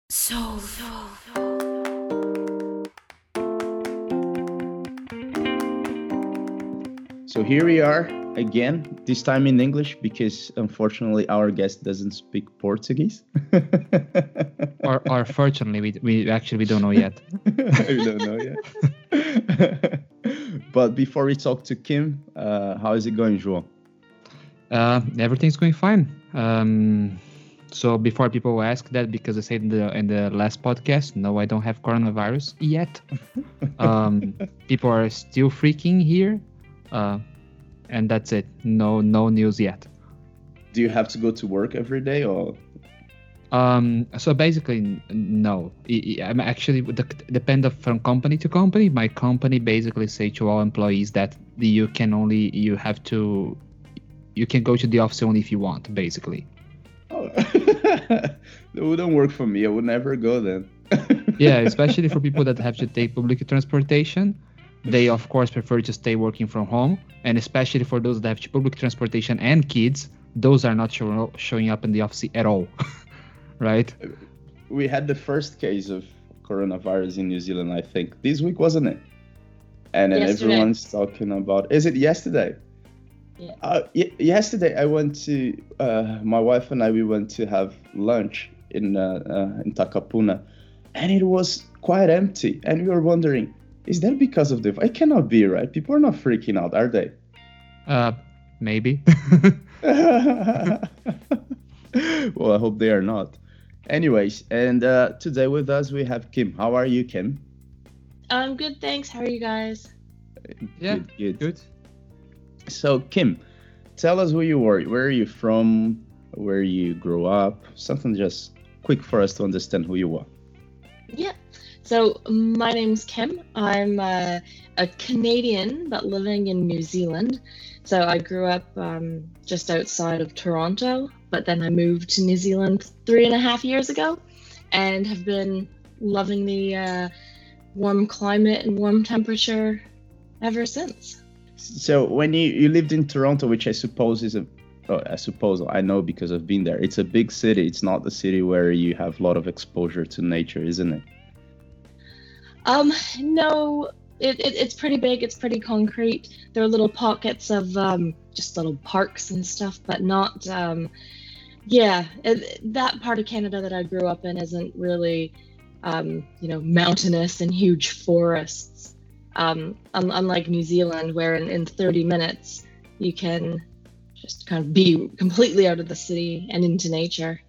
So, So here we are again, this time in English because unfortunately our guest doesn't speak Portuguese. Or fortunately, we don't know yet. We don't know yet. But before we talk to Kim, how is it going, João? Everything's going fine. So before people ask that, because I said in the last podcast, no, I don't have coronavirus yet. People are still freaking here, and that's it. No news yet. Do you have to go to work every day or? So basically, no. I'm actually depend from company to company. My company basically say to all employees that you can go to the office only if you want, basically. Oh. That wouldn't work for me. I would never go then. Yeah, especially for people that have to take public transportation. They of course prefer to stay working from home, and especially for those that have public transportation and kids, those are not showing up in the office at all. Right? We had the first case of coronavirus in New Zealand, I think, this week, wasn't it? And then Yesterday. everyone's talking about. Is it yesterday? Yeah. Yesterday, I went to my wife and we went to have lunch in Takapuna, and it was quite empty. And we were wondering, is that because of the? It cannot be, right? People are not freaking out, are they? Maybe. Well, I hope they are not. Anyways, and today with us we have Kim. How are you, Kim? I'm good, thanks. How are you guys? Yeah, Good. So, Kim, tell us who you are. Where are you from? Where you grew up? Something just quick for us to understand who you are. Yeah. So my name's Kim. I'm a Canadian but living in New Zealand. So I grew up just outside of Toronto, but then I moved to New Zealand 3.5 years ago and have been loving the warm climate and warm temperature ever since. So, when you lived in Toronto, which I suppose is I know because I've been there. It's a big city. It's not the city where you have a lot of exposure to nature, isn't it? No, it's pretty big. It's pretty concrete. There are little pockets of just little parks and stuff, but not. That part of Canada that I grew up in isn't really, mountainous and huge forests. Unlike New Zealand, where in 30 minutes you can just kind of be completely out of the city and into nature.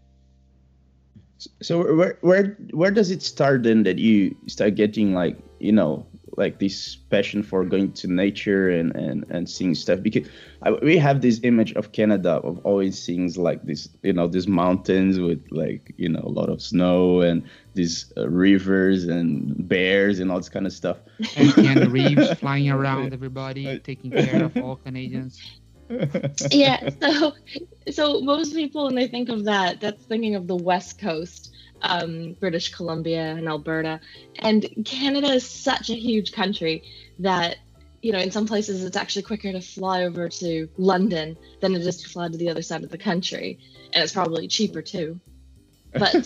So where does it start then that you start getting like this passion for going to nature and seeing stuff? Because we have this image of Canada of always seeing like this, these mountains with a lot of snow and these rivers and bears and all this kind of stuff. And Keanu Reeves flying around everybody, taking care of all Canadians. Yeah, so most people when they think of that's thinking of the West Coast, British Columbia and Alberta. And Canada is such a huge country that, in some places it's actually quicker to fly over to London than it is to fly to the other side of the country. And it's probably cheaper too. But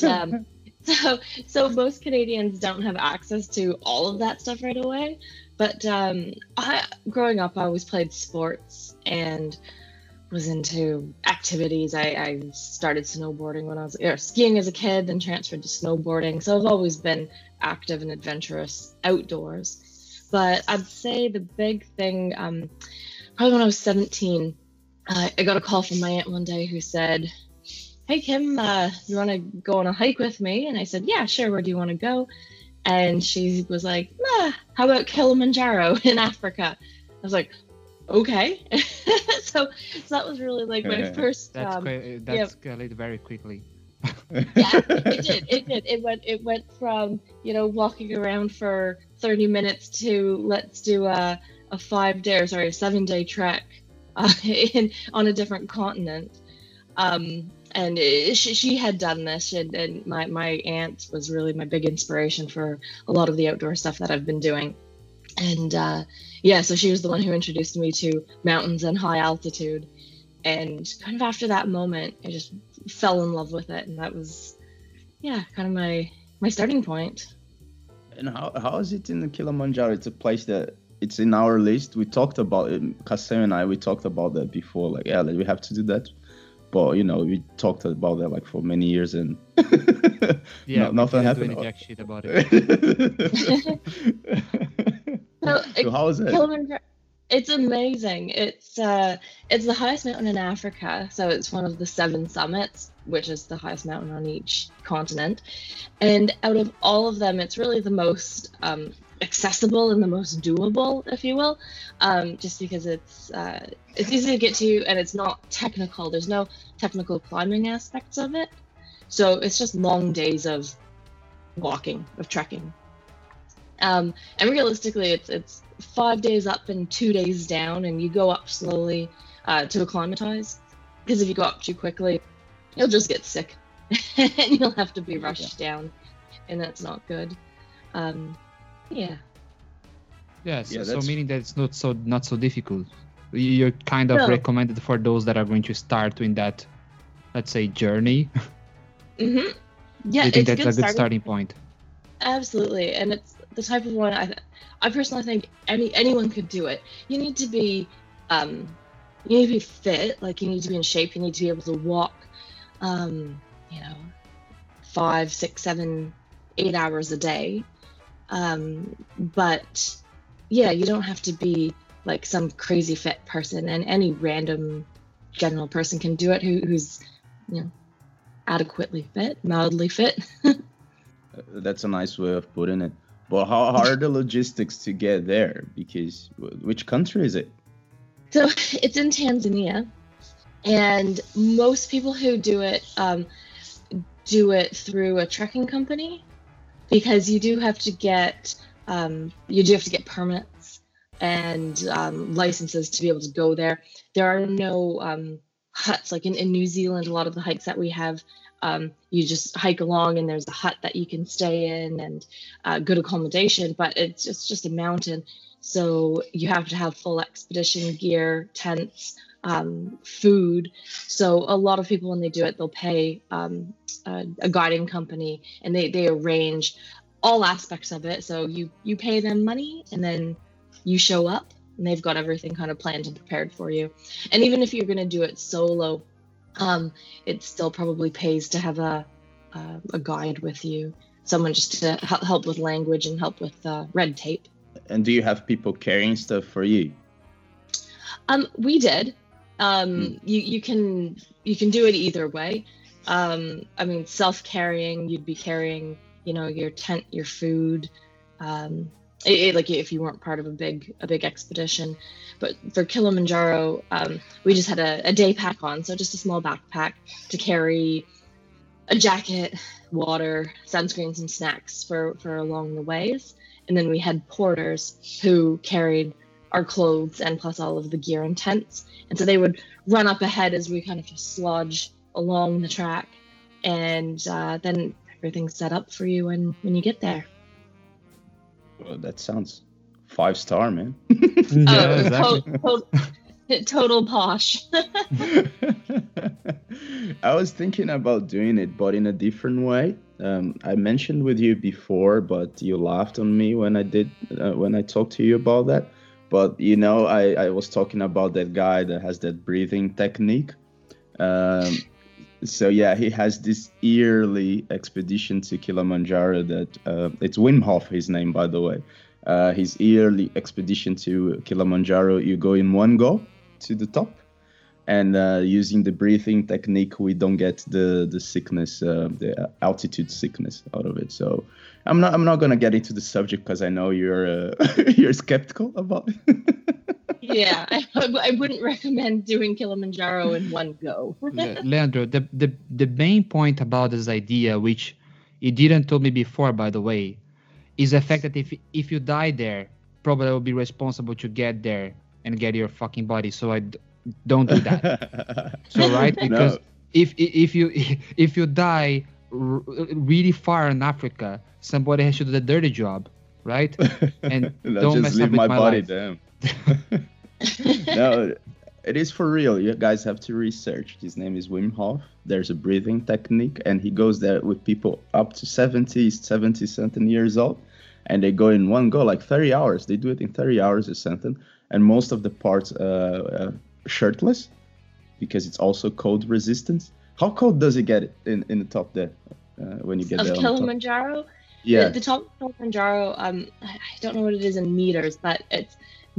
so most Canadians don't have access to all of that stuff right away. But growing up, I always played sports and was into activities. I started snowboarding when I was skiing as a kid, then transferred to snowboarding. So I've always been active and adventurous outdoors. But I'd say the big thing, probably when I was 17, I got a call from my aunt one day who said, "Hey Kim, you want to go on a hike with me?" And I said, "Yeah, sure. Where do you want to go?" And she was like, "How about Kilimanjaro in Africa?" I was like, "Okay." so that was really like my first. That's escalated very quickly. Yeah, it did. It went from walking around for 30 minutes to let's do a 7-day trek on a different continent. And she had done this, and my aunt was really my big inspiration for a lot of the outdoor stuff that I've been doing. And so she was the one who introduced me to mountains and high altitude. And kind of after that moment, I just fell in love with it. And that was, kind of my starting point. And how is it in the Kilimanjaro? It's a place that it's in our list. We talked about it, Kassem and I. We talked about that before. Like, yeah, we have to do that. But we talked about that like for many years, and Yeah, nothing we didn't happened. do any jack shit about it. So how is it? Kilimanjaro, it's amazing. It's the highest mountain in Africa, so it's one of the 7 summits, which is the highest mountain on each continent. And out of all of them, it's really the most accessible and the most doable, if you will, just because it's easy to get to and it's not technical. There's no technical climbing aspects of it, so it's just long days of walking, of trekking. And realistically, it's 5 days up and 2 days down, and you go up slowly to acclimatize. Because if you go up too quickly, you'll just get sick, and you'll have to be rushed down, and that's not good. Yeah. Yeah, so that's- meaning that it's not so difficult. You're kind of No. recommended for those that are going to start in that, let's say, journey. Mm-hmm. Yeah, You think it's that's a good starting point? Absolutely, and it's the type of one I personally think anyone could do it. You need to be fit, like you need to be in shape. You need to be able to walk, 5, 6, 7, 8 hours a day. But yeah, you don't have to be like some crazy fit person, and any random general person can do it who's adequately fit, mildly fit. That's a nice way of putting it. But how are the logistics to get there? Because which country is it? So it's in Tanzania, and most people who do it through a trekking company, because you do have to get permits and licenses to be able to go there. There are no huts like in New Zealand. A lot of the hikes that we have, you just hike along and there's a hut that you can stay in and good accommodation, but it's just a mountain. So you have to have full expedition gear, tents, food. So a lot of people, when they do it, they'll pay a guiding company, and they arrange all aspects of it. So you pay them money, and then you show up, and they've got everything kind of planned and prepared for you. And even if you're going to do it solo, it still probably pays to have a guide with you, someone just to help with language and help with red tape. And do you have people carrying stuff for you? We did. You can do it either way. I mean, self-carrying, you'd be carrying, your tent, your food, like if you weren't part of a big expedition. But for Kilimanjaro, we just had a day pack on, so just a small backpack to carry a jacket, water, sunscreen, some snacks for along the ways. And then we had porters who carried our clothes and plus all of the gear and tents. And so they would run up ahead as we kind of just sludge along the track. And then everything's set up for you when you get there. Well, that sounds 5-star, man. Yeah, exactly. Total posh. I was thinking about doing it, but in a different way. I mentioned with you before, but you laughed on me when I talked to you about that. But I was talking about that guy that has that breathing technique. So yeah, he has this yearly expedition to Kilimanjaro that it's Wim Hof, his name, by the way. His yearly expedition to Kilimanjaro, you go in one go to the top, and using the breathing technique, we don't get the sickness, the altitude sickness out of it. So I'm not gonna get into the subject because I know you're you're skeptical about it. Yeah, I wouldn't recommend doing Kilimanjaro in one go. Leandro, the main point about this idea, which you didn't told me before, by the way, is the fact that if you die there, probably I will be responsible to get there and get your fucking body. So I don't do that. So right, because if you die really far in Africa, somebody has to do the dirty job, right? And don't just mess leave up with my body, life. damn. No, it is for real. You guys have to research. His name is Wim Hof. There's a breathing technique, and he goes there with people up to 70 something years old, and they go in one go, like 30 hours. They do it in 30 hours or something, and most of the parts shirtless, because it's also cold resistance. How cold does it get in the top there when you get Of there? Kilimanjaro? Yeah. The top of Kilimanjaro, I don't know what it is in meters, but it's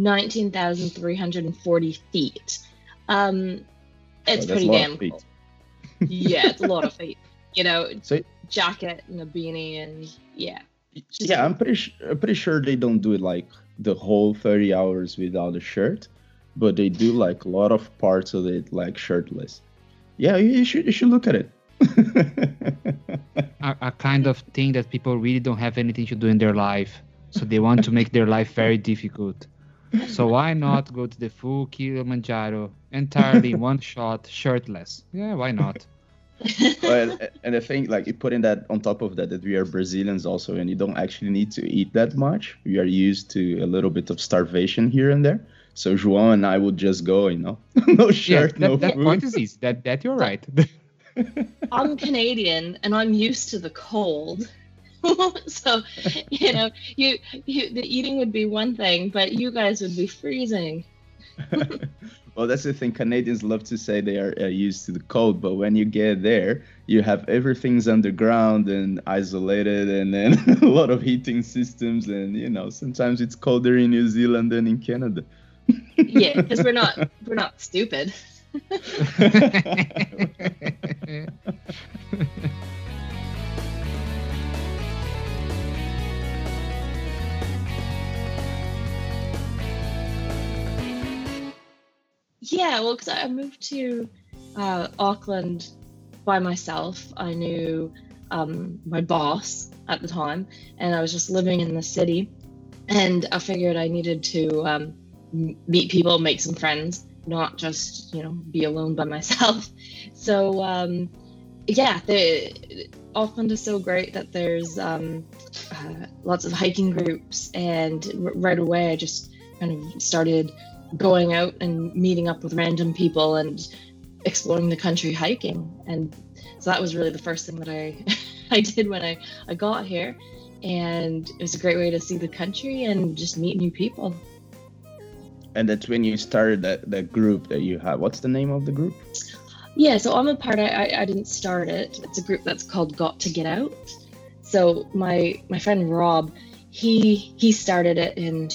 19,340 feet. It's pretty damn cold. Yeah, it's a lot of feet. So, jacket and a beanie, and yeah. Yeah, I'm pretty sure they don't do it like the whole 30 hours without a shirt, but they do like a lot of parts of it like shirtless. Yeah, you should look at it. a kind of thing that people really don't have anything to do in their life, so they want to make their life very difficult. So why not go to the full Kilimanjaro entirely in one shot, shirtless? Yeah, why not? And I think like you put in that on top of that we are Brazilians also, and you don't actually need to eat that much. We are used to a little bit of starvation here and there. So João and I would just go, no shirt, no that food. point is easy. That you're right. I'm Canadian and I'm used to the cold. So, the eating would be one thing, but you guys would be freezing. Well, that's the thing. Canadians love to say they are used to the cold, but when you get there, you have everything's underground and isolated, and then a lot of heating systems, and sometimes it's colder in New Zealand than in Canada. Yeah, because we're not stupid. Yeah, well, because I moved to Auckland by myself. I knew my boss at the time, and I was just living in the city, and I figured I needed to meet people, make some friends, not just be alone by myself. So Auckland is so great that there's lots of hiking groups, and right away I just kind of started going out and meeting up with random people and exploring the country hiking. And so that was really the first thing that I did when I got here, and it was a great way to see the country and just meet new people. And that's when you started that group that you have. What's the name of the group? Yeah, so I'm a part. I didn't start it. It's a group that's called Got to Get Out. So my friend Rob, he started it in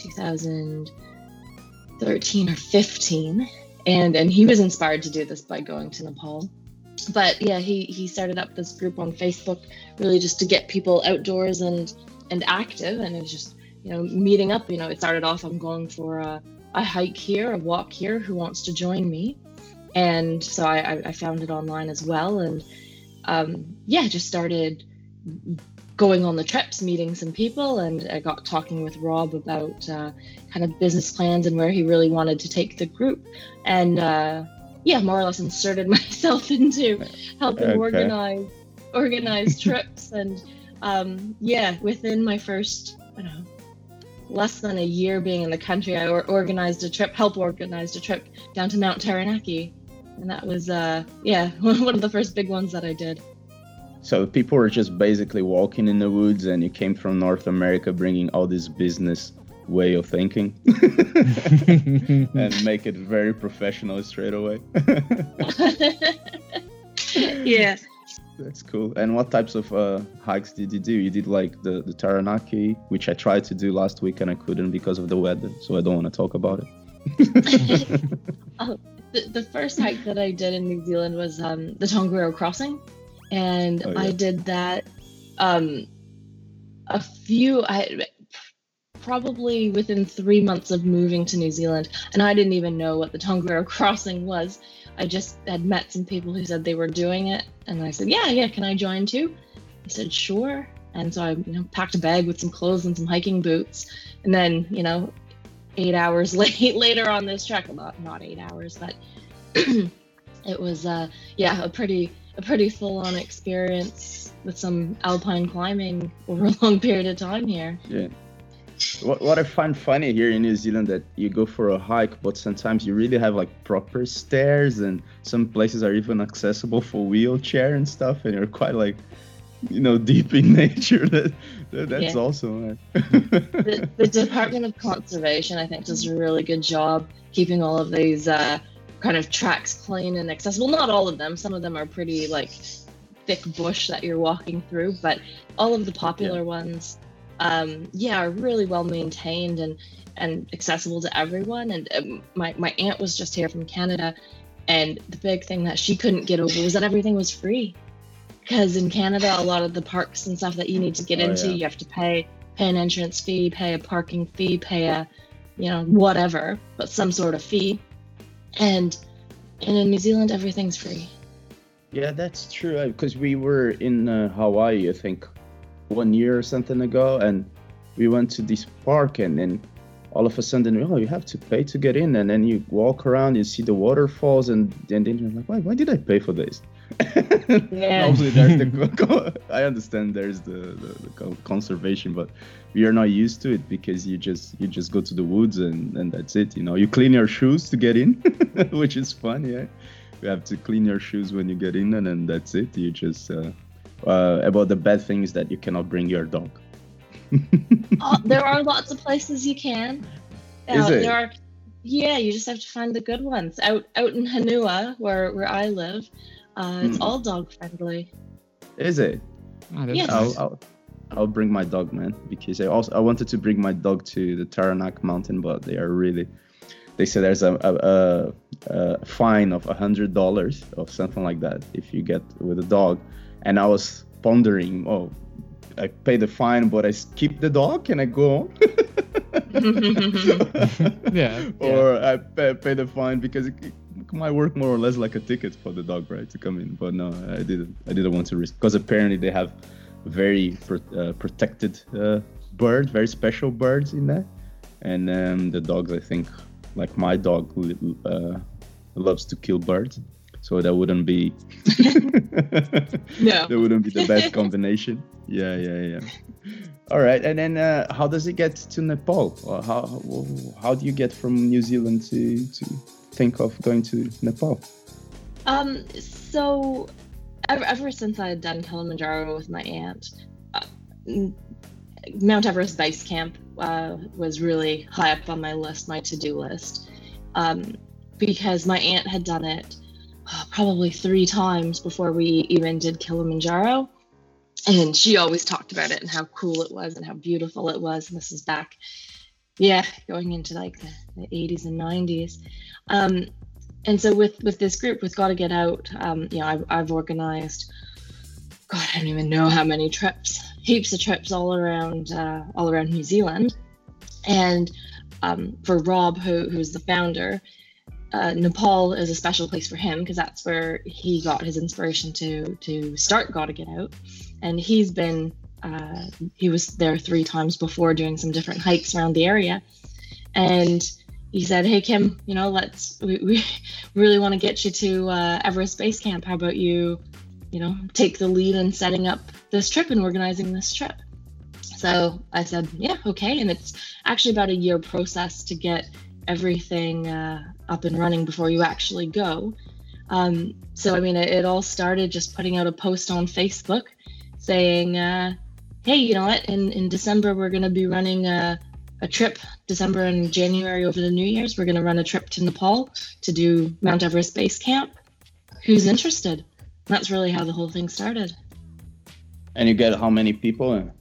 2013 or 15, and he was inspired to do this by going to Nepal. But yeah, he started up this group on Facebook, really just to get people outdoors and active, and it was just meeting up. It started off, I'm going for a hike here, a walk here, who wants to join me? And so I found it online as well, and just started going on the trips, meeting some people, and I got talking with Rob about kind of business plans and where he really wanted to take the group, and more or less inserted myself into helping organize trips, and within my first, less than a year being in the country, I helped organize a trip down to Mount Taranaki, and that was one of the first big ones that I did. So people were just basically walking in the woods, and you came from North America bringing all this business way of thinking and make it very professional straight away. Yeah. That's cool. And what types of hikes did you do? You did like the Taranaki, which I tried to do last week and I couldn't because of the weather, so I don't want to talk about it. The first hike that I did in New Zealand was the Tongariro Crossing, and I did that probably within 3 months of moving to New Zealand, and I didn't even know what the Tongariro Crossing was. I just had met some people who said they were doing it, and I said, yeah, can I join too? He said, sure. And so I packed a bag with some clothes and some hiking boots, and then 8 hours later on this trek, not 8 hours, but it was a pretty full-on experience with some alpine climbing over a long period of time here. What I find funny here in New Zealand that you go for a hike, but sometimes you really have like proper stairs, and some places are even accessible for wheelchair and stuff, and you're quite like, deep in nature. That's awesome, man. The Department of Conservation, I think, does a really good job keeping all of these kind of tracks clean and accessible. Not all of them. Some of them are pretty like thick bush that you're walking through, but all of the popular ones, are really well maintained and accessible to everyone. And my aunt was just here from Canada, and the big thing that she couldn't get over was that everything was free. Because in Canada, a lot of the parks and stuff that you need to get into, you have to pay an entrance fee, pay a parking fee, pay a, whatever, but some sort of fee. And in New Zealand, everything's free. Yeah, that's true. Because we were in Hawaii, I think, 1 year or something ago, and we went to this park, and then all of a sudden, you have to pay to get in, and then you walk around, you see the waterfalls, and then you're like, why did I pay for this? Obviously, there's I understand there's the conservation, but we are not used to it because you just go to the woods and that's it. You clean your shoes to get in, which is fun. Yeah, you have to clean your shoes when you get in, and then that's it. You just about the bad thing is that you cannot bring your dog. There are lots of places you can. Is it? There are. Yeah, you just have to find the good ones. Out in Hanua, where I live. It's all dog friendly. Is it? Yes. I'll bring my dog, man, because I wanted to bring my dog to the Taranaki mountain, but they say there's a fine of $100 or something like that if you get with a dog. And I was pondering, I pay the fine, but I keep the dog, can I go on? Or I pay the fine because it might work more or less like a ticket for the dog, right, to come in. But no, I didn't want to risk, because apparently they have very protected birds, very special birds in there, and the dogs, I think, like my dog, loves to kill birds, so that wouldn't be that wouldn't be the best combination. Yeah. All right, and then how does it get to Nepal? Or how do you get from New Zealand to think of going to Nepal? So ever since I had done Kilimanjaro with my aunt, Mount Everest Base Camp was really high up on my list, my to-do list, because my aunt had done it probably 3 times before we even did Kilimanjaro. And she always talked about it and how cool it was and how beautiful it was. And this is back, going into like the 80s and 90s. And so with this group, with Gotta Get Out, I've organized, God, I don't even know how many trips, heaps of trips all around New Zealand. And for Rob, who's the founder, Nepal is a special place for him because that's where he got his inspiration to start Gotta Get Out. And he's been, he was there 3 times before doing some different hikes around the area. And he said, hey, Kim, we really want to get you to Everest Base Camp. How about you take the lead in setting up this trip and organizing this trip? So I said, yeah, okay. And it's actually about a year process to get everything up and running before you actually go. So, it all started just putting out a post on Facebook saying, hey, you know what, in December, we're going to be running a trip, December and January over the New Year's. We're going to run a trip to Nepal to do Mount Everest Base Camp. Who's interested? And that's really how the whole thing started. And you get how many people in?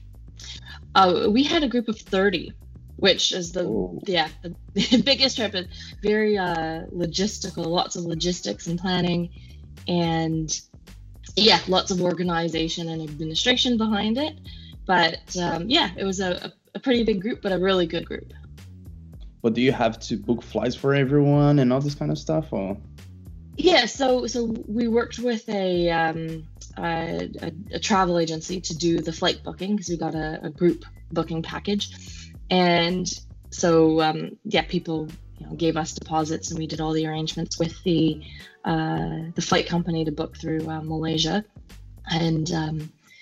We had a group of 30, which is the biggest trip. It's very logistical, lots of logistics and planning, and lots of organization and administration behind it. But it was a pretty big group, but a really good group. But do you have to book flights for everyone and all this kind of stuff, or? Yeah, so we worked with a travel agency to do the flight booking because we got a group booking package, and so people gave us deposits and we did all the arrangements with the flight company to book through Malaysia, and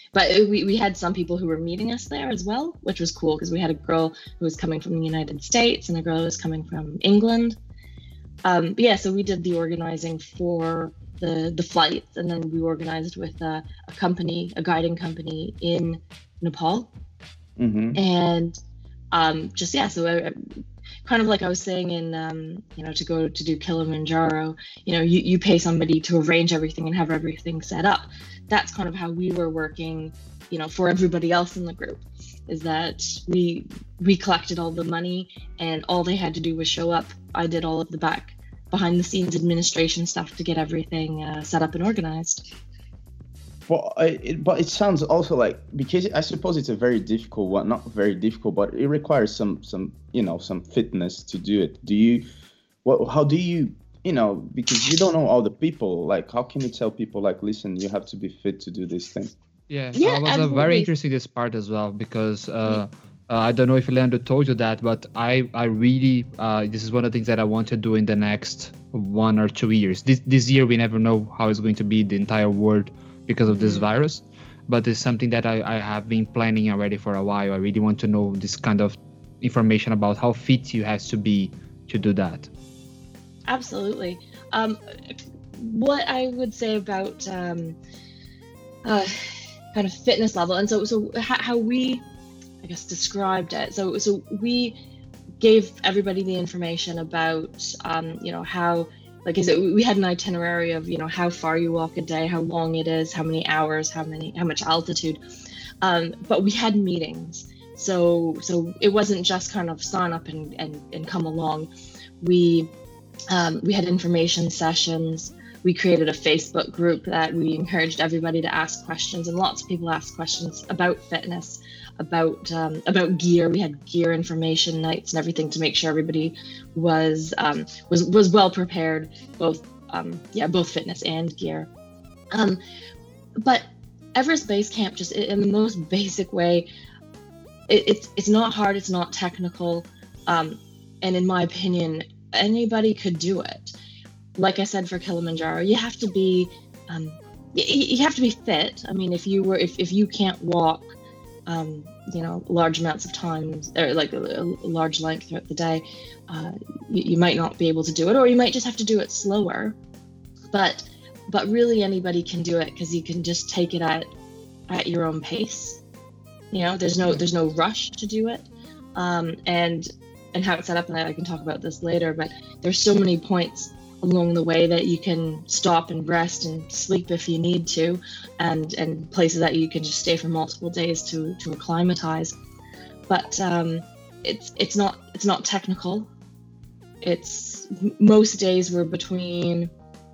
But we had some people who were meeting us there as well, which was cool because we had a girl who was coming from the United States and a girl who was coming from England. But yeah, so we did the organizing for the flights, and then we organized with a company, a guiding company in Nepal. And just yeah, so kind of like I was saying in to go to do Kilimanjaro, you pay somebody to arrange everything and have everything set up. That's kind of how we were working, for everybody else in the group, is that we collected all the money and all they had to do was show up. I did all of the behind the scenes administration stuff to get everything set up and organized. But it sounds also like, because I suppose it's a very difficult one, not very difficult, but it requires some fitness to do it. How do you, because you don't know all the people, like how can you tell people like, listen, you have to be fit to do this thing? Yeah, Yeah, I was very interested in this part as well, because I don't know if Leandro told you that, but I really, this is one of the things that I want to do in the next 1 or 2 years. This year, we never know how it's going to be the entire world because of this virus, but it's something that I have been planning already for a while. I really want to know this kind of information about how fit you have to be to do that. Absolutely. What I would say about kind of fitness level, and so how we, I guess, described it. So we gave everybody the information about how, like I said, we had an itinerary of how far you walk a day, how long it is, how many hours, how much altitude, but we had meetings. So it wasn't just kind of sign up and come along. We had information sessions. We created a Facebook group that we encouraged everybody to ask questions, and lots of people asked questions about fitness, about gear. We had gear information nights and everything to make sure everybody was well prepared, both fitness and gear. But Everest Base Camp, just in the most basic way, it's not hard, it's not technical, and in my opinion, anybody could do it. Like I said, for Kilimanjaro, you have to be fit. I mean, if you can't walk, large amounts of time, or like a large length throughout the day, you might not be able to do it, or you might just have to do it slower. But really, anybody can do it, because you can just take it at your own pace. There's no rush to do it, and how it's set up. And I can talk about this later. But there's so many points along the way that you can stop and rest and sleep if you need to, and places that you can just stay for multiple days to acclimatize. But it's not technical. It's most days were between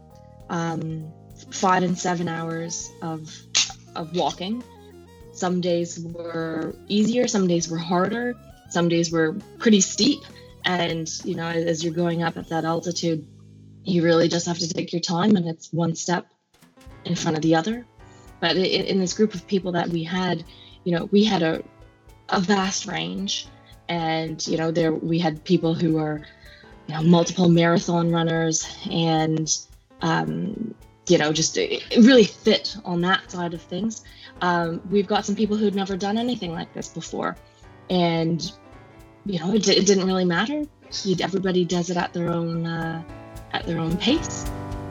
5 and 7 hours of walking. Some days were easier, some days were harder, some days were pretty steep, and as you're going up at that altitude, you really just have to take your time, and it's one step in front of the other. But in this group of people that we had a vast range, and we had people who were multiple marathon runners, and just really fit on that side of things. We've got some people who'd never done anything like this before, and it didn't really matter. Everybody does it at their own pace.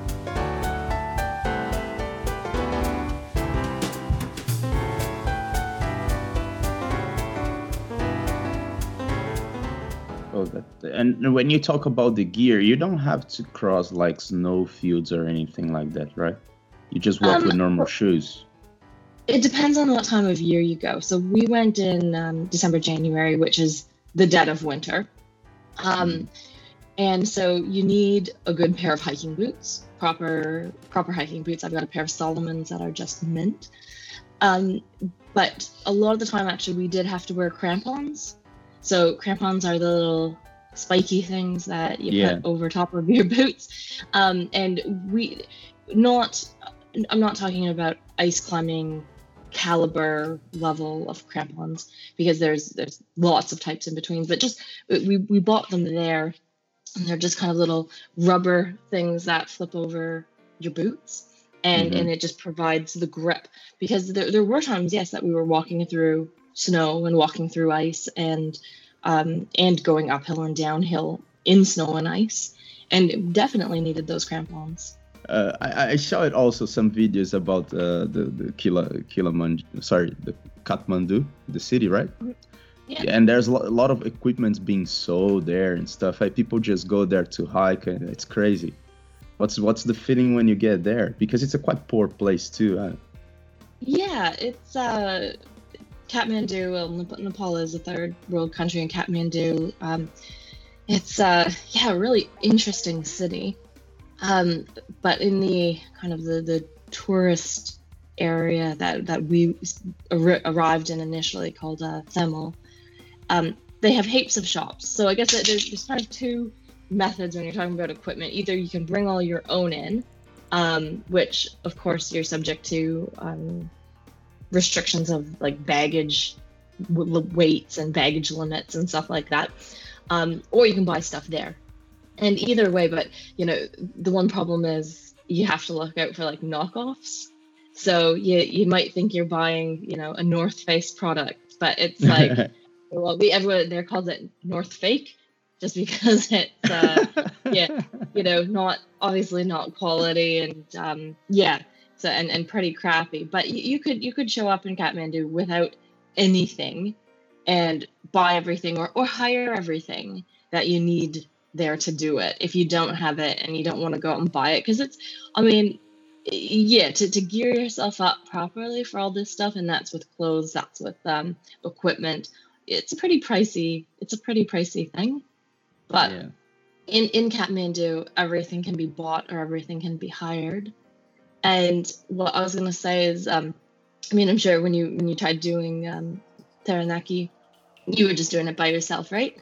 And when you talk about the gear, you don't have to cross like snow fields or anything like that, right? You just walk with normal shoes. It depends on what time of year you go. So we went in December, January, which is the dead of winter. And so you need a good pair of hiking boots, proper hiking boots. I've got a pair of Salomons that are just mint. But a lot of the time, actually, we did have to wear crampons. So crampons are the little spiky things that you put over top of your boots. And I'm not talking about ice climbing caliber level of crampons, because there's lots of types in between, but just we bought them there, and they're just kind of little rubber things that flip over your boots. and it just provides the grip. Because there were times, yes, that we were walking through snow and walking through ice and going uphill and downhill in snow and ice, and definitely needed those crampons. I saw it also some videos about the Kathmandu, the city, right? Yeah. And there's a lot of equipment being sold there and stuff. Like people just go there to hike, and it's crazy. What's the feeling when you get there? Because it's a quite poor place too. Yeah, it's Kathmandu. Well, Nepal is a third world country, in Kathmandu. It's a really interesting city. But in the kind of the tourist area that we arrived in initially, called Thamel, they have heaps of shops. So I guess there's kind of two methods when you're talking about equipment. Either you can bring all your own in, which of course you're subject to restrictions of like baggage weights and baggage limits and stuff like that, or you can buy stuff there. And either way, but the one problem is you have to look out for like knockoffs. So you might think you're buying a North Face product, but it's like well, everyone there calls it North Fake, just because it's not obviously not quality and so and pretty crappy. But you could show up in Kathmandu without anything and buy everything or hire everything that you need there to do it if you don't have it and you don't want to go out and buy it, because it's to gear yourself up properly for all this stuff, and that's with clothes, that's with equipment, it's a pretty pricey thing. But in Kathmandu, everything can be bought or everything can be hired. And what I was going to say is I'm sure when you tried doing Taranaki, you were just doing it by yourself, right?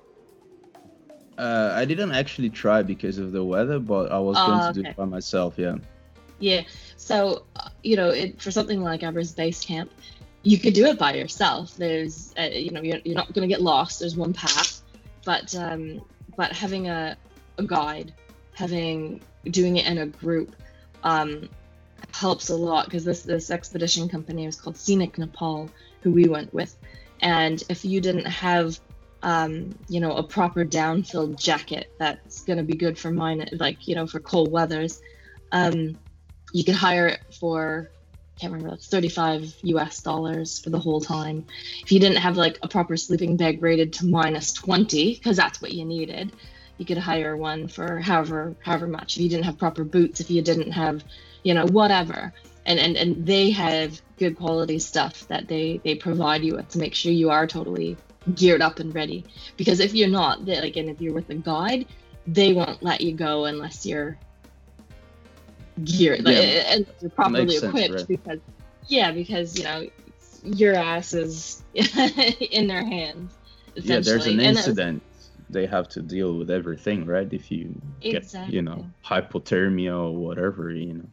I didn't actually try because of the weather, but I was going to do it by myself. Yeah. So, for something like Everest Base Camp, you could do it by yourself. There's, you're not going to get lost. There's one path, but having a guide, doing it in a group, helps a lot, because this expedition company was called Scenic Nepal, who we went with, and if you didn't have a proper down-filled jacket that's going to be good for for cold weathers, you could hire it for, I can't remember, $35 for the whole time. If you didn't have like a proper sleeping bag rated to -20, because that's what you needed, you could hire one for however much. If you didn't have proper boots, if you didn't have, whatever, and they have good quality stuff that they provide you with to make sure you are totally geared up and ready. Because if you're not, and if you're with a guide, they won't let you go unless you're geared and you're properly equipped, right? because your ass is in their hands, essentially. Yeah, there's an incident, they have to deal with everything, right? If you get hypothermia or whatever,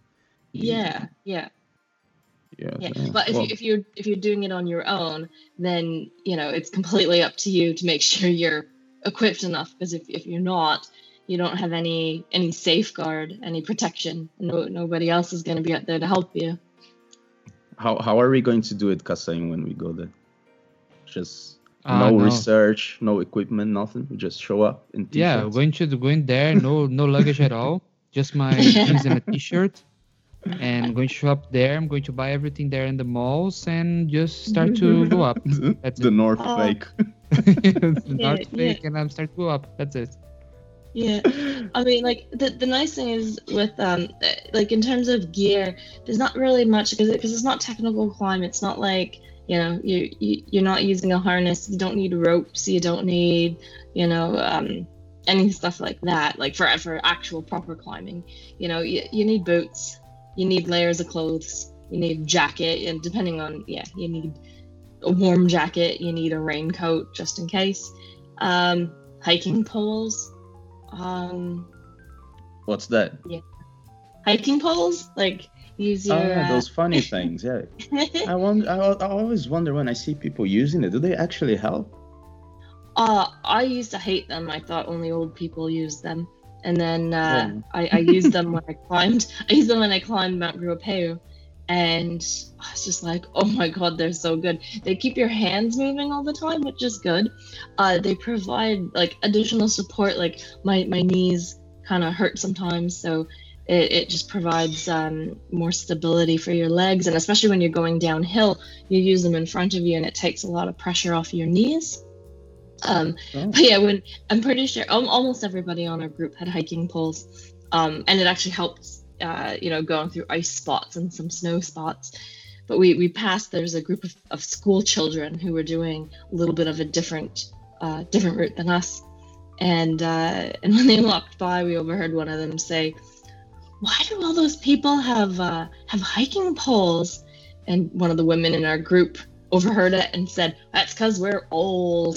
But if you're doing it on your own, then it's completely up to you to make sure you're equipped enough, because if you're not, you don't have any safeguard, any protection. Nobody else is going to be out there to help you. How are we going to do it, Kasain, when we go there? Just no research, no equipment, nothing. We just show up in t-shirts. Yeah, going there, no luggage at all. Just my jeans and a t-shirt. And I'm going to show up there. I'm going to buy everything there in the malls and just start to go up. That's the North Fake. North Fake, and I'm start to go up. That's it. Yeah, the nice thing is with in terms of gear, there's not really much, because it's not technical climb. It's not like you're not using a harness. You don't need ropes. You don't need any stuff like that. Like for actual proper climbing, you need boots. You need layers of clothes. You need jacket, and depending on you need a warm jacket. You need a raincoat just in case. Hiking poles. What's that? Yeah, hiking poles. Like use your those funny things. Yeah. I always wonder when I see people using it. Do they actually help? I used to hate them. I thought only old people used them. and then I used them when I climbed. I used them when I climbed Mount Ruapehu, and I was just like, oh my god, they're so good. They keep your hands moving all the time, which is good. They provide like additional support. Like my knees kind of hurt sometimes, so it just provides more stability for your legs, and especially when you're going downhill, you use them in front of you, and it takes a lot of pressure off your knees. But yeah, when I'm pretty sure almost everybody on our group had hiking poles, and it actually helped, going through ice spots and some snow spots. But we passed. There's a group of school children who were doing a little bit of a different route than us, and when they walked by, we overheard one of them say, "Why do all those people have hiking poles?" And one of the women in our group overheard it and said, "That's because we're old."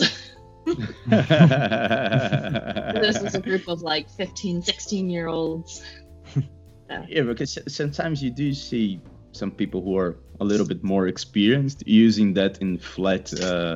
This was a group of like 15, 16-year-olds. Yeah, because sometimes you do see some people who are a little bit more experienced using that in flat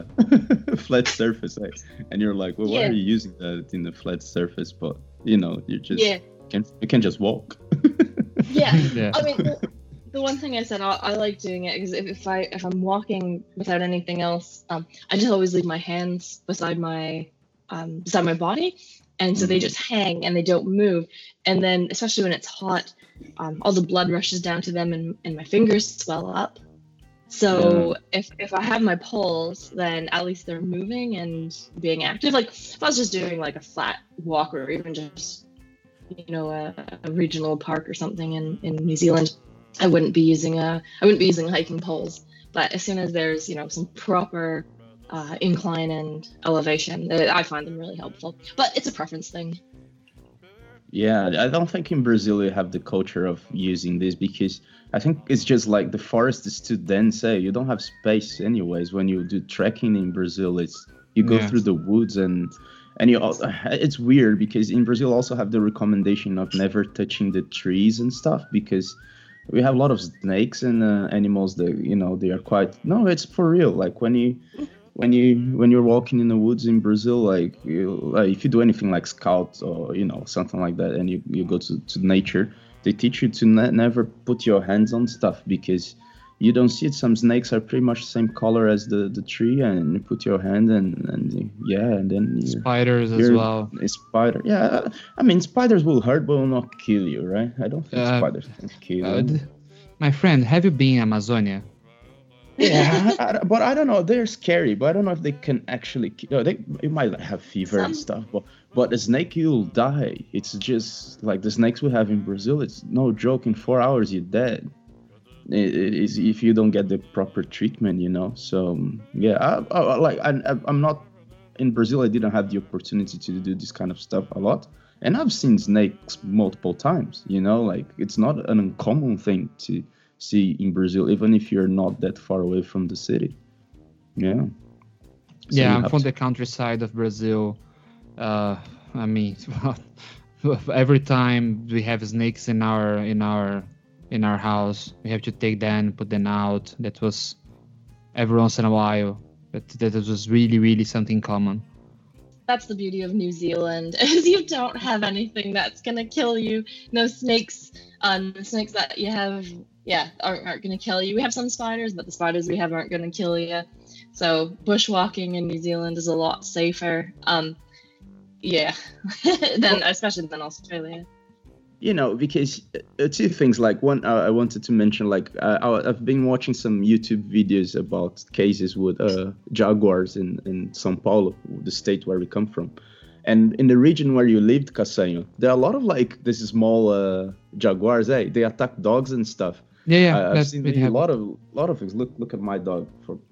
surface, eh? And you're like, well, why are you using that in a flat surface? But you just you can just walk. Yeah. I mean, the one thing I said, I like doing it because if I'm walking without anything else, I just always leave my hands beside my body, and so they just hang and they don't move. And then, especially when it's hot, all the blood rushes down to them, and my fingers swell up. So if I have my poles, then at least they're moving and being active. Like if I was just doing like a flat walk, or even just a regional park or something in New Zealand, I wouldn't be using hiking poles. But as soon as there's some proper incline and elevation, I find them really helpful. But it's a preference thing. Yeah, I don't think in Brazil you have the culture of using this, because I think it's just like the forest is too dense. You don't have space anyways. When you do trekking in Brazil, you go through the woods and it's weird because in Brazil also have the recommendation of never touching the trees and stuff, because we have a lot of snakes and animals that they are quite. No, it's for real. Like when you're walking in the woods in Brazil, like if you do anything like scout or something like that, and you go to nature, they teach you to never put your hands on stuff, because you don't see it. Some snakes are pretty much the same color as the tree, and you put your hand and then spiders as well. Spider, yeah. I mean, spiders will hurt but will not kill you, right? I don't think spiders can kill you. My friend, have you been in Amazonia? Yeah, but I don't know. They're scary, but I don't know if they can actually. You might have fever and stuff, but a snake, you'll die. It's just like the snakes we have in Brazil. It's no joke. In 4 hours, you're dead. It is if you don't get the proper treatment, So yeah, I'm not in Brazil. I didn't have the opportunity to do this kind of stuff a lot, and I've seen snakes multiple times. Like it's not an uncommon thing to see in Brazil, even if you're not that far away from the city. Yeah. So I'm from the countryside of Brazil. I mean, every time we have snakes in our house, we have to take them, put them out. That was every once in a while. That was really, really something common. That's the beauty of New Zealand, is you don't have anything that's gonna kill you. No snakes. The snakes that you have, aren't gonna kill you. We have some spiders, but the spiders we have aren't gonna kill you. So bushwalking in New Zealand is a lot safer. Especially than Australia. Because two things. Like one, I wanted to mention. Like I've been watching some YouTube videos about cases with jaguars in São Paulo, the state where we come from, and in the region where you lived, Casanho, there are a lot of like these small jaguars. They attack dogs and stuff. I've seen a lot of things. Look at my dog.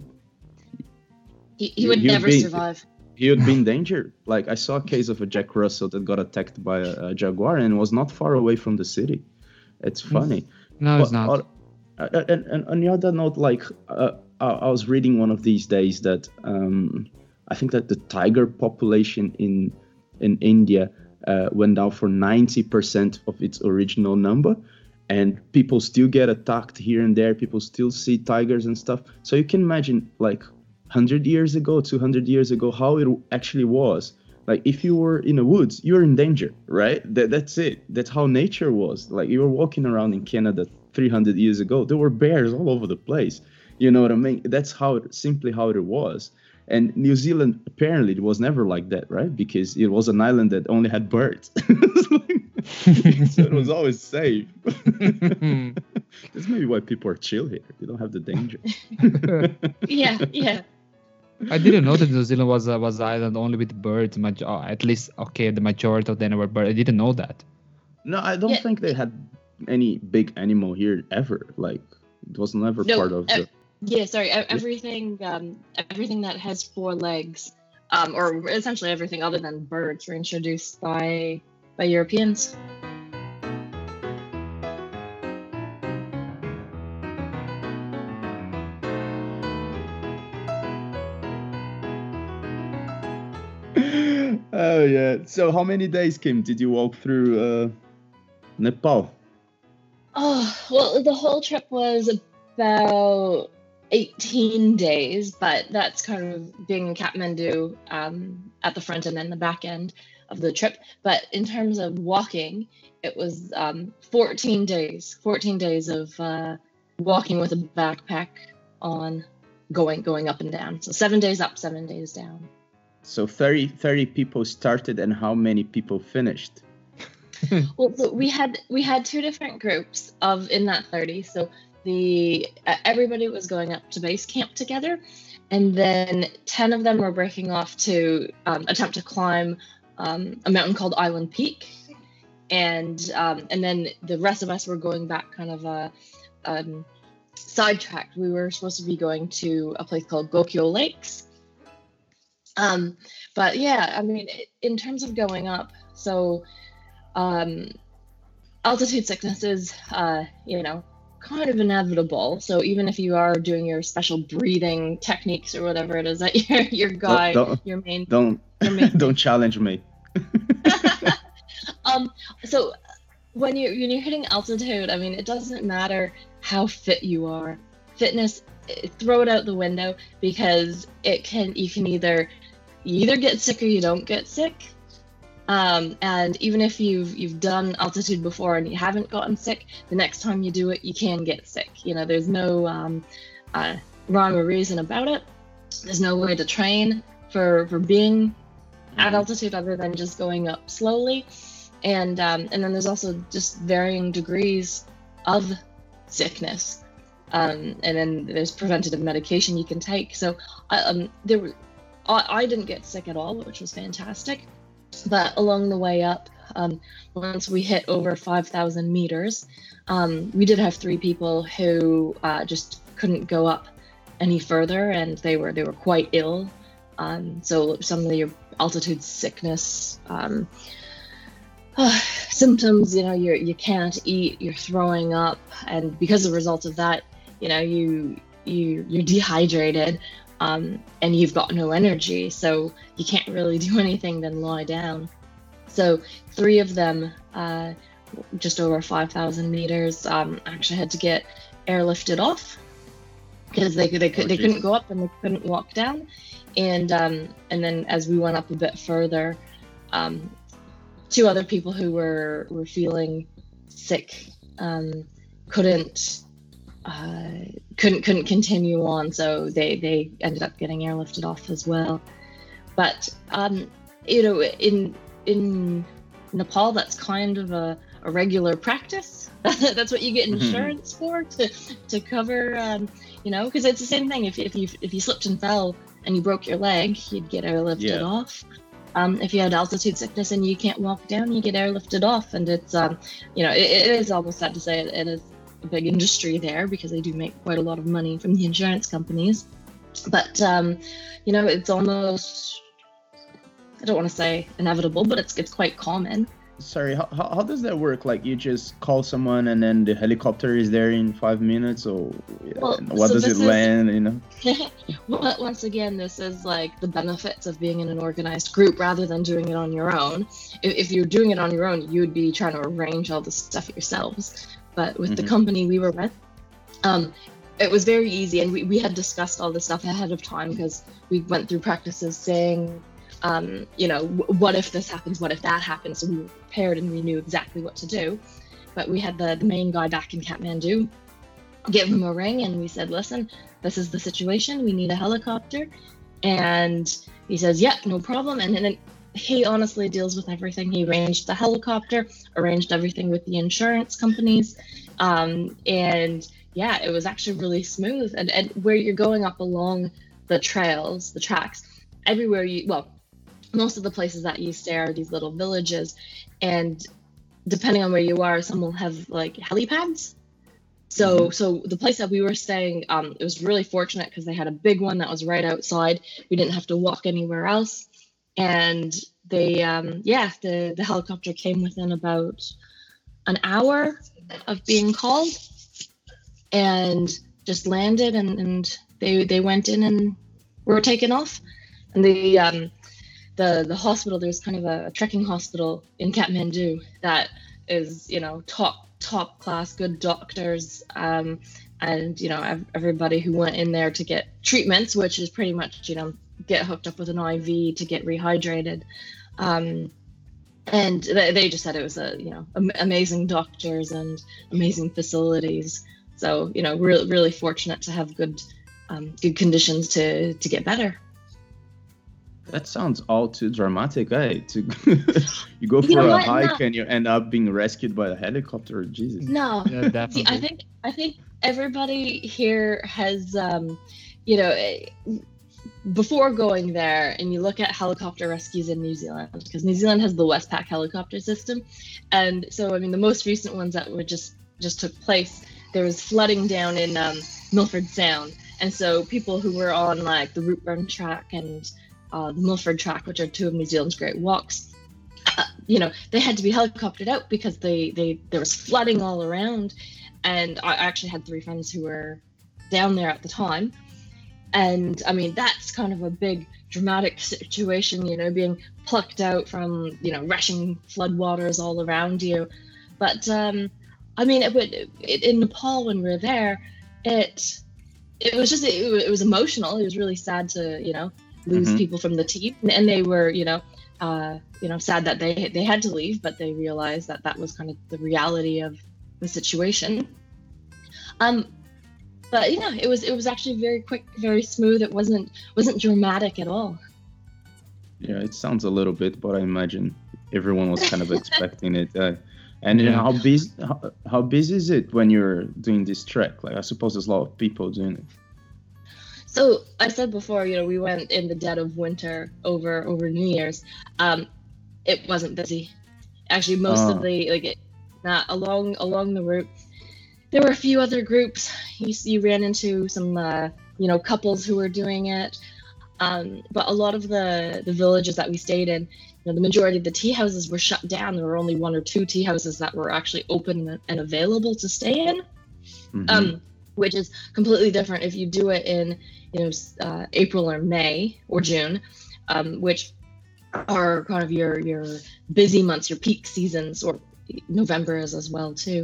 He would never survive. He would be in danger. Like I saw a case of a Jack Russell that got attacked by a jaguar and was not far away from the city. It's funny. No, it's not. And on the other note, like I was reading one of these days that I think that the tiger population in India went down for 90% of its original number, and people still get attacked here and there. People still see tigers and stuff. So you can imagine, like 100 years ago, 200 years ago, how it actually was. Like if you were in the woods, you're in danger, right? That's it. That's how nature was. Like you were walking around in Canada 300 years ago, there were bears all over the place. You know what I mean? That's simply how it was. And New Zealand, apparently, it was never like that, right? Because it was an island that only had birds. So it was always safe. That's maybe why people are chill here. They don't have the danger. Yeah. I didn't know that New Zealand was an island only with birds. At least, okay, the majority of them were birds. I didn't know that. No, I don't think they had any big animal here ever. Like it was never part of the. Yeah, sorry. Everything that has 4 legs, or essentially everything other than birds, were introduced by Europeans. Oh yeah. So how many days, Kim, did you walk through Nepal? Oh, well, the whole trip was about 18 days, but that's kind of being in Kathmandu at the front and then the back end of the trip. But in terms of walking, it was 14 days of walking with a backpack on, going up and down. So 7 days up, 7 days down. So 30 people started, and how many people finished? Well, so we had 2 different groups in that 30. So everybody was going up to base camp together, and then 10 of them were breaking off to attempt to climb a mountain called Island Peak, and then the rest of us were going back kind of sidetracked. We were supposed to be going to a place called Gokyo Lakes. But yeah, I mean, in terms of going up, so altitude sickness is, kind of inevitable. So even if you are doing your special breathing techniques or whatever it is that your guy, your main don't challenge me. So when you're hitting altitude, I mean, it doesn't matter how fit you are. Fitness, throw it out the window, because you can either get sick or you don't get sick. And even if you've done altitude before and you haven't gotten sick, the next time you do it, you can get sick. There's no rhyme or reason about it. There's no way to train for being at altitude other than just going up slowly. And then there's also just varying degrees of sickness. And then there's preventative medication you can take. So I didn't get sick at all, which was fantastic. But along the way up, once we hit over 5,000 meters, we did have 3 people who just couldn't go up any further, and they were quite ill. So some of your altitude sickness symptoms, you can't eat, you're throwing up, and because of the result of that, you're dehydrated. And you've got no energy, so you can't really do anything than lie down. So 3 of them, just over 5,000 meters, actually had to get airlifted off because they couldn't go up and they couldn't walk down. And then as we went up a bit further, 2 other people who were feeling sick couldn't continue on, so they ended up getting airlifted off as well. But in Nepal, that's kind of a regular practice. That's what you get insurance for, to cover, because it's the same thing. If you slipped and fell and you broke your leg, you'd get airlifted off. If you had altitude sickness and you can't walk down, you get airlifted off. And it's it is almost sad to say it is a big industry there, because they do make quite a lot of money from the insurance companies. But it's almost, I don't want to say inevitable, but it's quite common. Sorry, how does that work? Like, you just call someone and then the helicopter is there in 5 minutes, or what does it land? Once again, this is like the benefits of being in an organized group rather than doing it on your own. If you're doing it on your own, you would be trying to arrange all the stuff yourselves. But with the company we were with, it was very easy, and we had discussed all this stuff ahead of time, because we went through practices saying, what if this happens? What if that happens? So we were prepared and we knew exactly what to do. But we had the main guy back in Kathmandu, give him a ring, and we said, listen, this is the situation. We need a helicopter. And he says, yeah, no problem. And then he honestly deals with everything. He arranged the helicopter, arranged everything with the insurance companies. And yeah, it was actually really smooth. And where you're going up along the trails, the tracks, everywhere most of the places that you stay are these little villages. And depending on where you are, some will have like helipads. So the place that we were staying, it was really fortunate because they had a big one that was right outside. We didn't have to walk anywhere else. And they, the helicopter came within about an hour of being called and just landed, and they went in and were taken off. And the hospital, there's kind of a trekking hospital in Kathmandu that is, top class, good doctors, and everybody who went in there to get treatments, which is pretty much get hooked up with an IV to get rehydrated, and they just said it was amazing doctors and amazing facilities. So really fortunate to have good conditions to get better. That sounds all too dramatic, eh? You go for a hike and you end up being rescued by a helicopter. Jesus. No, yeah, definitely. See, I think everybody here has, before going there, and you look at helicopter rescues in New Zealand, because New Zealand has the Westpac helicopter system, and so the most recent ones that were just took place, there was flooding down in Milford Sound, and so people who were on like the Routeburn track and the Milford track, which are two of New Zealand's great walks, they had to be helicoptered out because there was flooding all around. And I actually had 3 friends who were down there at the time. And that's kind of a big dramatic situation, being plucked out from, rushing floodwaters all around you. But in Nepal when we were there, it was emotional. It was really sad to, lose people from the team, and they were sad that they had to leave, but they realized that was kind of the reality of the situation. But it was actually very quick, very smooth. It wasn't dramatic at all. Yeah, it sounds a little bit, but I imagine everyone was kind of expecting it. And how busy is it when you're doing this trek? Like, I suppose there's a lot of people doing it. So I said before, we went in the dead of winter over New Year's. It wasn't busy. Actually, most of along the route, there were a few other groups. You ran into some, couples who were doing it. But a lot of the villages that we stayed in, the majority of the tea houses were shut down. There were only 1 or 2 tea houses that were actually open and available to stay in. Mm-hmm. Which is completely different if you do it in, April or May or June, which are kind of your busy months, your peak seasons, or November is as well too.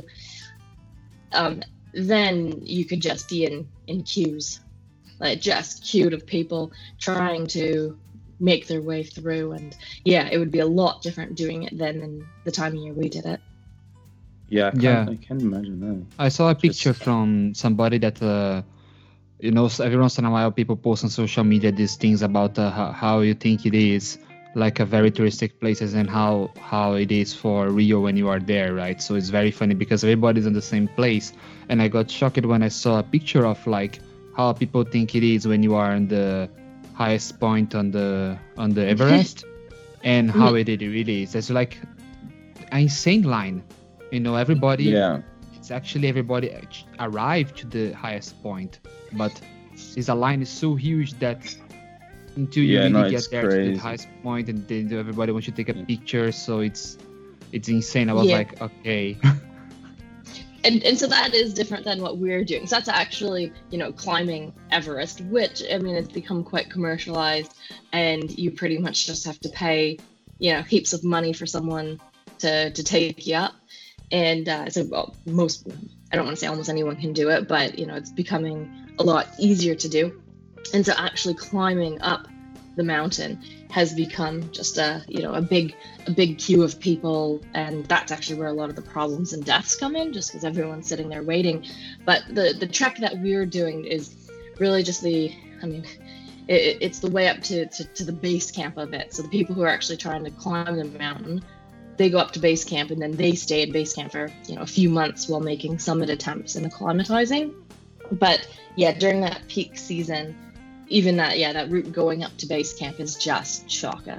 Then you could just be in queues, like just queued of people trying to make their way through, and it would be a lot different doing it then than the time of year we did it. Yeah, I can imagine that. I saw a picture from somebody that, every once in a while people post on social media these things about how you think it is, like a very touristic places, and how it is for Rio when you are there, right? So it's very funny because everybody's in the same place. And I got shocked when I saw a picture of like how people think it is when you are on the highest point on the Everest, and how it really is. It's like an insane line. Everybody, it's actually everybody arrived to the highest point, but the line is so huge that until you really get there to the highest point, and then everybody wants to take a picture, so it's insane. I was like, okay. And so that is different than what we're doing. So that's actually, climbing Everest, which, it's become quite commercialized, and you pretty much just have to pay, heaps of money for someone to take you up. And I don't want to say almost anyone can do it, but, it's becoming a lot easier to do. And so actually climbing up the mountain has become just a big queue of people, and that's actually where a lot of the problems and deaths come in, just because everyone's sitting there waiting. But the trek that we're doing is really just it's the way up to the base camp of it. So the people who are actually trying to climb the mountain, they go up to base camp, and then they stay at base camp for a few months while making summit attempts and acclimatizing. But yeah, during that peak season, even that route going up to base camp is just shocker.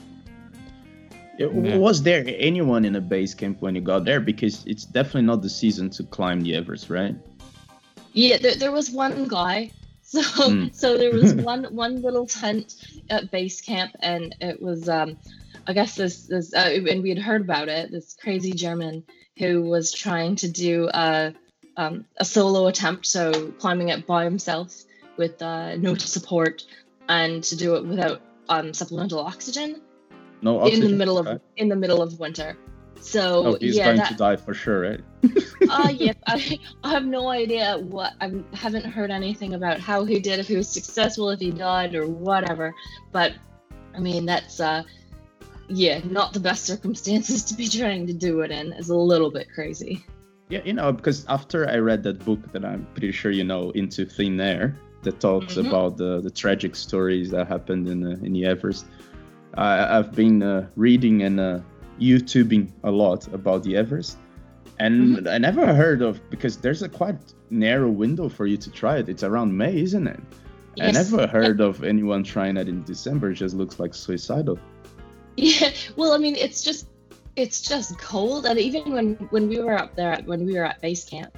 Was there anyone in a base camp when you got there? Because it's definitely not the season to climb the Everest, right? Yeah, there was one guy. So there was one little tent at base camp, and it was I guess this and we had heard about it. This crazy German who was trying to do a solo attempt, so climbing it by himself with no support, and to do it without supplemental oxygen. No oxygen in the middle of winter. So he's going to die for sure, right? Yeah, I have no idea I haven't heard anything about how he did, if he was successful, if he died, or whatever. But I mean, that's not the best circumstances to be trying to do it in. Is a little bit crazy. Yeah, because after I read that book that I'm pretty sure Into Thin Air, that talks about the tragic stories that happened in the Everest, I've been reading and YouTubing a lot about the Everest, and I never heard of, because there's a quite narrow window for you to try it. It's around May, isn't it? Yes. I never heard of anyone trying it in December. It just looks like suicidal. Yeah, well, I mean, it's just cold, and even when we were up there, when we were at base camp,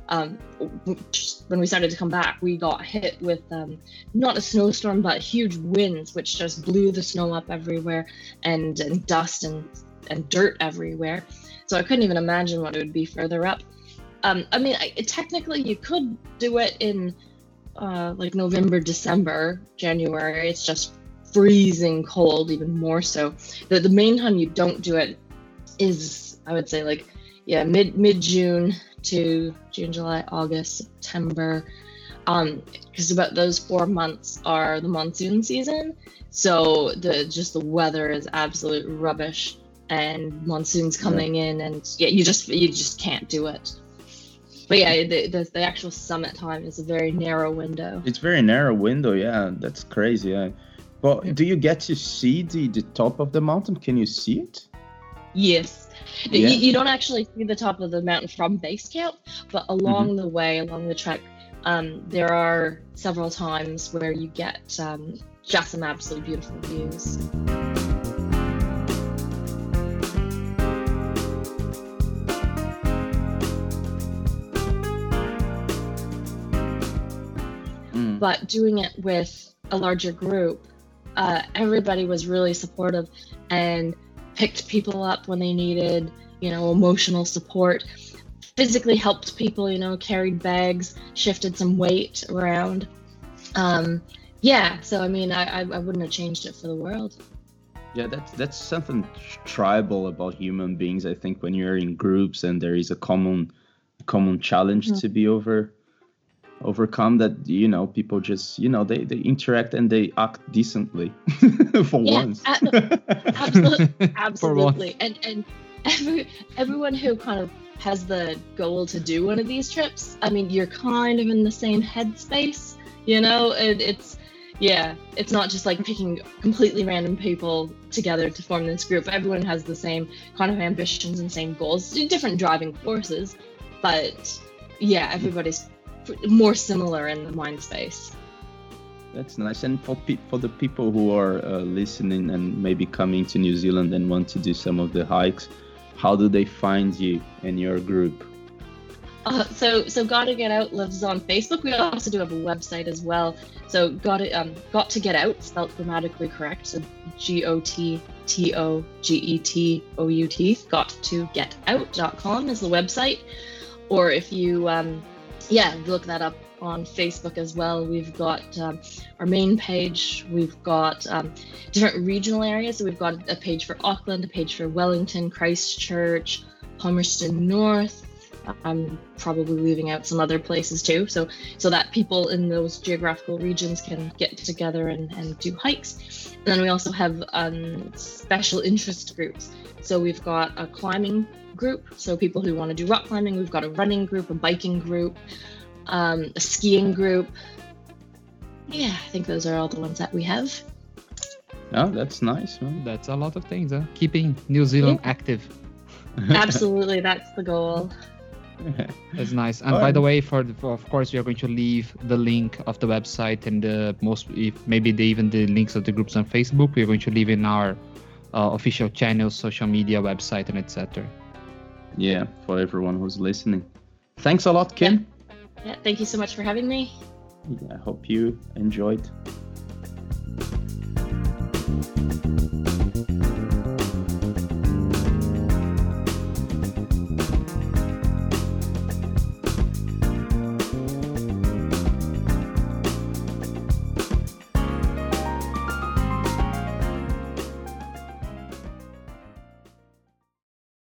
when we started to come back, we got hit with not a snowstorm, but huge winds, which just blew the snow up everywhere, and dust and dirt everywhere. So I couldn't even imagine what it would be further up. I mean, technically you could do it in like November, December, January. It's just freezing cold, even more so. The main time you don't do it is, I would say, like, mid-June to June, July, August, September, because about those 4 months are the monsoon season. So the weather is absolute rubbish, and monsoon's coming in, and you just can't do it. But the actual summit time is a very narrow window. It's very narrow window, yeah. That's crazy. Yeah. But do you get to see the top of the mountain? Can you see it? Yes. Yeah. You don't actually see the top of the mountain from base camp, but along the way, along the trek, there are several times where you get just some absolutely beautiful views. But doing it with a larger group, everybody was really supportive and picked people up when they needed, emotional support, physically helped people, carried bags, shifted some weight around. So I mean, I wouldn't have changed it for the world. Yeah, that's something tribal about human beings. I think when you're in groups and there is a common challenge to be overcome, that people just they interact and they act decently for once. Absolutely. And everyone who kind of has the goal to do one of these trips, I mean, you're kind of in the same headspace, it's not just like picking completely random people together to form this group. Everyone has the same kind of ambitions and same goals, different driving forces, but everybody's more similar in the mind space. That's nice. And for the people who are listening and maybe coming to New Zealand and want to do some of the hikes, how do they find you and your group? So Got to Get Out lives on Facebook. We also do have a website as well. So Got to Get Out, spelled grammatically correct. So GOTTOGETOUT. GotToGetOut.com is the website. Or if you look that up on Facebook as well. We've got our main page. We've got different regional areas. So we've got a page for Auckland, a page for Wellington, Christchurch, Palmerston North, I'm probably leaving out some other places too, so that people in those geographical regions can get together and do hikes. And then we also have special interest groups. So we've got a climbing group, so people who want to do rock climbing. We've got a running group, a biking group, a skiing group. Yeah, I think those are all the ones that we have. Oh, that's nice, man. That's a lot of things, huh? Keeping New Zealand active. Absolutely, that's the goal. That's nice. And by the way, of course, we are going to leave the link of the website and even the links of the groups on Facebook. We're going to leave in our official channels, social media, website, and etc. Yeah, for everyone who's listening. Thanks a lot, Kim. Yeah, thank you so much for having me. I hope you enjoyed.